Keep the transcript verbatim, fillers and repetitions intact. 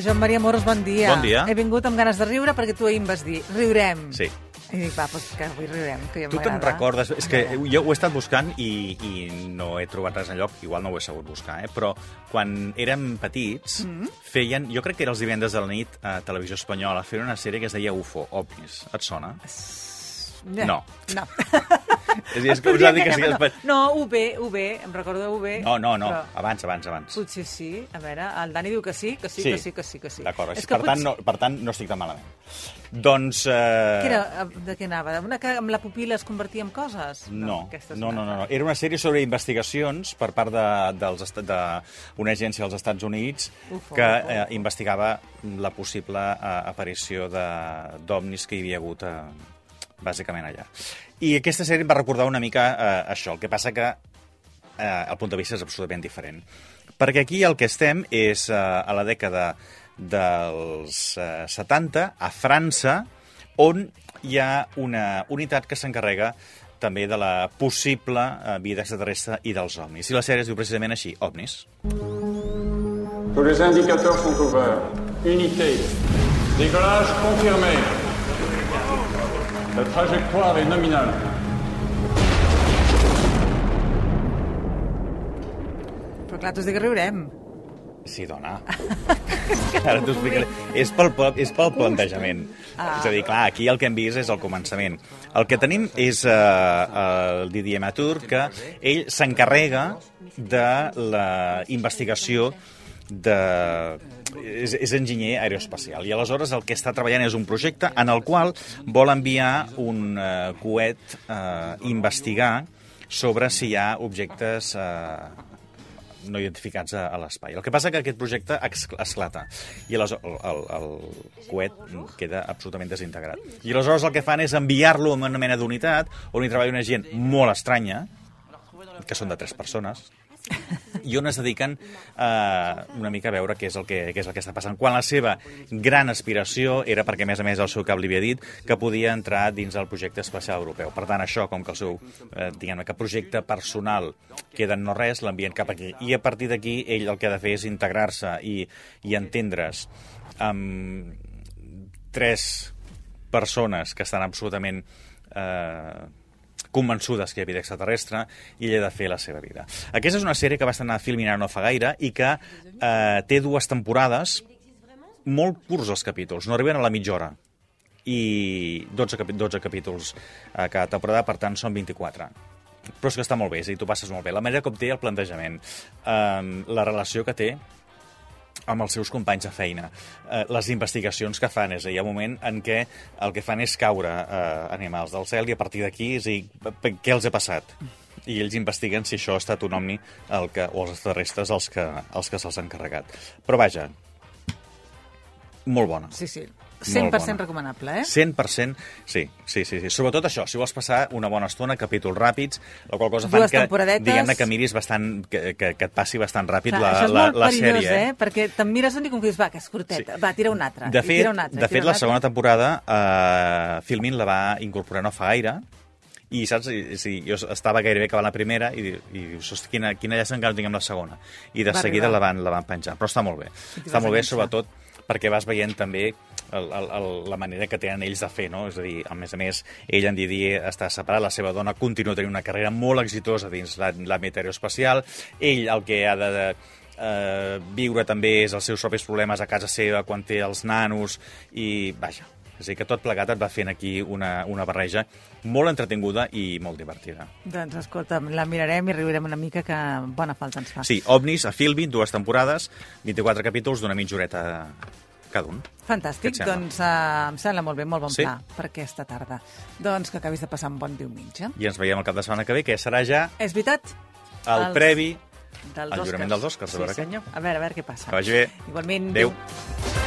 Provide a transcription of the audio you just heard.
Joan Maria Moros, bon dia. Bon dia. He vingut amb ganes de riure perquè tu ahir em vas dir, riurem. Sí. I dic, va, doncs que avui riurem, que ja Tu te'n m'agrada. recordes... És que jo ho he estat buscant i, i no he trobat res enlloc, igual no ho he sabut buscar, eh? Però quan érem petits, mm-hmm. feien... Jo crec que era els divendres de la nit a Televisió Espanyola, feien una sèrie que es deia U F O, OVNIs. Et sona? No. No. És, és com dir que sí, no. es... no, U B, U B, em recordo de U B. No, no, no, però... abans, abans, abans. Potser sí. A veure, el Dani diu que sí, que sí, Sí. que sí, que sí, que sí. D'acord, És per, que tant, potser... no, per tant, no estic tan malament. Doncs... Eh... Què era? De què anava? Una que amb la pupil·la es convertia en coses? No, aquesta és no, una no, no, no. altra. Era una sèrie sobre investigacions per part de, dels estat- d'una agència dels Estats Units Ufo, que ufo. eh, investigava la possible eh, aparició de- d'ovnis que hi havia hagut eh, bàsicament allà. I aquesta sèrie em va recordar una mica eh, això, el que passa que eh, el punt de vista és absolutament diferent. Perquè aquí el que estem és eh, a la dècada dels eh, setanta, a França, on hi ha una unitat que s'encarrega també de la possible eh, vida extraterrestre i dels ovnis. I la sèrie es diu precisament així, OVNIs. Tous les indicateurs sont ouverts. Unité. Décollage confirmé. La trajectoire est nominale. Però clar, tu has dit que riurem. Sí, dona. Ara t'ho explicaré. És pel, és pel plantejament. Ah. És a dir, clar, aquí el que hem vist és el començament. El que tenim és uh, el Didier Matur, que ell s'encarrega de la investigació de... És, és enginyer aeroespacial. I aleshores el que està treballant és un projecte en el qual vol enviar un uh, coet a uh, investigar sobre si hi ha objectes... Uh, no identificats a, a l'espai. El que passa que aquest projecte esclata i aleshores el, el, el coet queda absolutament desintegrat. I aleshores el que fan és enviar-lo a una mena d'unitat on hi treballa una gent molt estranya, que són de tres persones, i on es dediquen eh, una mica a veure què és, el que, què és el que està passant. Quan la seva gran aspiració era, perquè a més a més el seu cap li havia dit, que podia entrar dins el projecte espacial europeu. Per tant, això, com que el seu eh, diguem-ne que projecte personal queda en no res, l'envien cap aquí. I a partir d'aquí, ell el que ha de fer és integrar-se i, i entendre's amb tres persones que estan absolutament... Eh, convençudes que hi ha vida extraterrestre i ella ha de fer la seva vida. Aquesta és una sèrie que va estar filmant no fa gaire i que eh, té dues temporades molt curts els capítols, no arriben a la mitja hora i dotze, capi dotze capítols a cada temporada, per tant són vint-i-quatre. Però és que està molt bé, és a dir, tu passes molt bé. La manera com té el plantejament, eh, la relació que té amb els seus companys de feina, eh, les investigacions que fan, és a dir, hi ha un moment en què el que fan és caure eh, animals del cel i a partir d'aquí, és a dir, què els ha passat? I ells investiguen si això ha estat un omni el que, o els extraterrestres els que, els que se'ls han carregat. Però vaja, molt bona. Sí, sí. cent per cent bona. recomanable, eh? cent per cent, sí, sí, sí, sí. Sobretot això, si vols passar una bona estona, capítols ràpids, la qual cosa fan Dues que, temporadetes. diguem-ne, que miris bastant, que, que, que et passi bastant ràpid Clar, la, això és la, molt la perillós, sèrie. eh? Perquè te'n mires un i com que dius, va, que és curteta, sí. Va, tira una altra. De fet, tira una altra, de tira fet una la altra. segona temporada eh, Filmin la va incorporar no fa gaire i saps, I, sí, jo estava gairebé acabant la primera i, i dius, hosti, quina, quina llàstima que no tinguem la segona. I de Va seguida arribar. la van, la van penjar. Però està molt bé. Està molt bé, sobretot perquè vas veient també el, el, el, la manera que tenen ells de fer, no? És a dir, a més a més, ell, en Didier, està separat, la seva dona continua tenint una carrera molt exitosa dins l'àmbit aeroespacial, ell el que ha de, de eh, viure també és els seus propis problemes a casa seva quan té els nanos i, vaja, és a dir, que tot plegat et va fent aquí una, una barreja molt entretinguda i molt divertida. Doncs escolta, la mirarem i riurem una mica, que bona falta ens fa. Sí, OVNIs a Filmin, dues temporades, vint-i-quatre capítols d'una mitja horeta cada un. Fantàstic, doncs uh, em sembla molt bé, molt bon Sí? pla per aquesta tarda. Doncs que acabis de passar un bon diumenge. I ens veiem el cap de setmana que ve, que serà ja És veritat? el Els- previ Dels al jurament dels Oscars. A Sí, veure què. senyor. A veure, a veure què passa. Que vagi bé. Igualment. Adéu.